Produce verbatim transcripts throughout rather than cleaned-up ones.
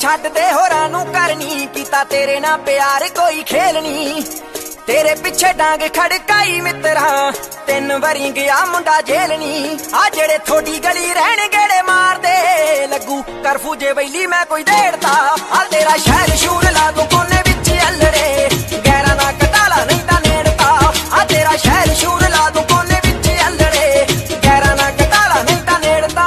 छड्ड दे होरां नूं करनी कीता तेरे नाल प्यार कोई खेल नी तेरे पिछे डांग खड़काई मित्रा तीन वारी गया मुंडा जेल नी आ जेड़े थोड़ी गली रहन गेड़े मार दे लगू करफू जे वैली मैं कोई देड़ता आ तेरा शहर शूर ला दूं कोने विच अल्लड़े गैरां दा कटाला नहीं तां नेड़ता आ तेरा शहर शूर ला दूं कोने विच अल्लड़े गैरां दा कटाला नहीं तां नेड़ता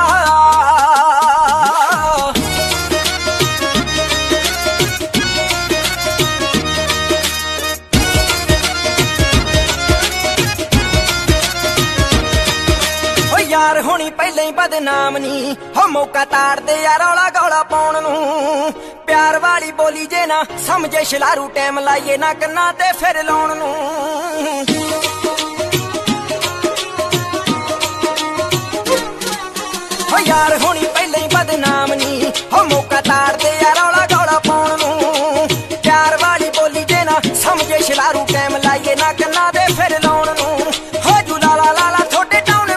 यार होनी पहले ही बदनाम नी हो मौका ताड़ दे यार रौला गौला पाउण नूं प्यार वाली बोली जे ना समझे शलारू टाइम लाइए ना कन्ना ते फिर लाउण नूं हो यार होनी पहले ही बदनाम नी हो मौका ताड़ दे यार रौला गौला पाउण नूं प्यार वाली बोली जे ना समझे शलारू टाइम लाइए ना कन्ना ते फिर लाउण नूं हो जू लाला लाला थोड़े टाउन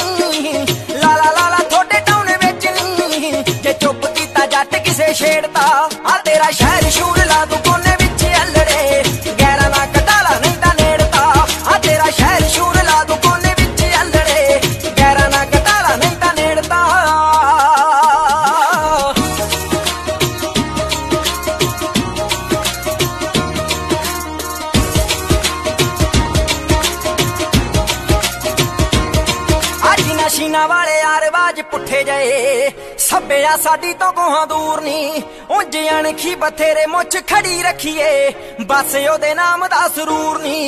छेड़ता आ तेरा शहर शूर ला दूं कोने विच अल्लड़े गैरां दा कटाला नहीं तां नेड़ता आ तेरा शहर शूर ला दूं कोने विच अल्लड़े गैरां दा कटाला नहीं तां नेड़ता आज नशीना वाले आरवाज पुठे जाए सभ्या साडी तो कोहां दूर नी उंज अणखी बथेरे मुछ खड़ी रखिए बस ओदे नाम दा सरूर नी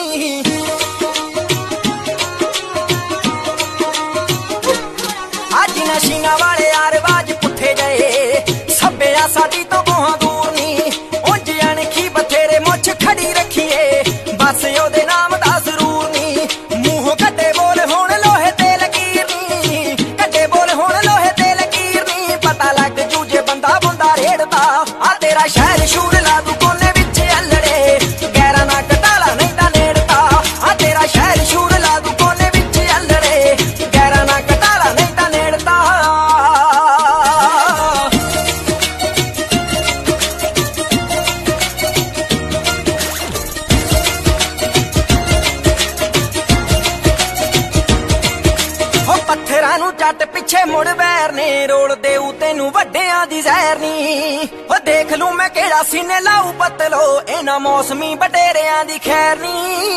अज नशीना वाले आरवाज पुठे गए सभ्या साडी तो कोहां दूर नी उंज अणखी बथेरे मुछ खड़ी रखिए बस ओदे नाम दा सरूर नी मूंह कड्डे बोल हुण लोहे ते लकीर नी कड्डे बोल हुण लोहे पता लग जूजे बंदा बुंदा रेड़ता आ तेरा शहर शूर ला दूं कोने विच अल्लड़े गैरां दा कटाला नहीं तां नेड़ता आ तेरा शहर शूर ला दूं कोने विच अल्लड़े गैरां दा कटाला नहीं तां नेड़ता हो पत्थरां नूं जट पिछे मुड़ वैर ने रोल देऊ तेनू वड्डियां दी जहर नी ओ देख लूं मैं केड़ा सीने लाऊ पतलो इना मौसमी बटेरियां दी खैर नी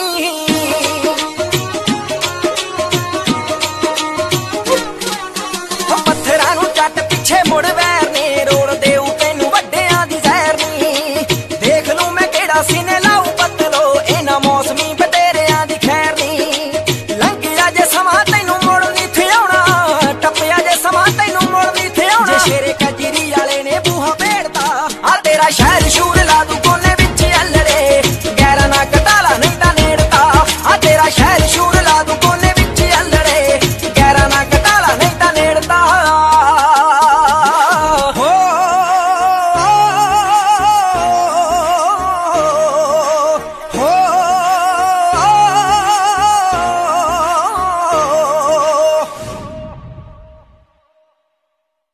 ओ पत्थरां नूं जट पिछे मुड़ वैर ने रोल देऊ तेनू वड्डियां दी जहर नी देख लूं मैं केड़ा सीने लाऊ पतलो इना मौसमी बटेरियां दी खैर नी लंघिया जे समां तैनू मुड़ नी थियाउणा टप्पिया जे समां तैनू मुड़ नी थियाउणा जे शेरे कजरी वाले ने बूहा पेड़ता आ तेरा शहर शूर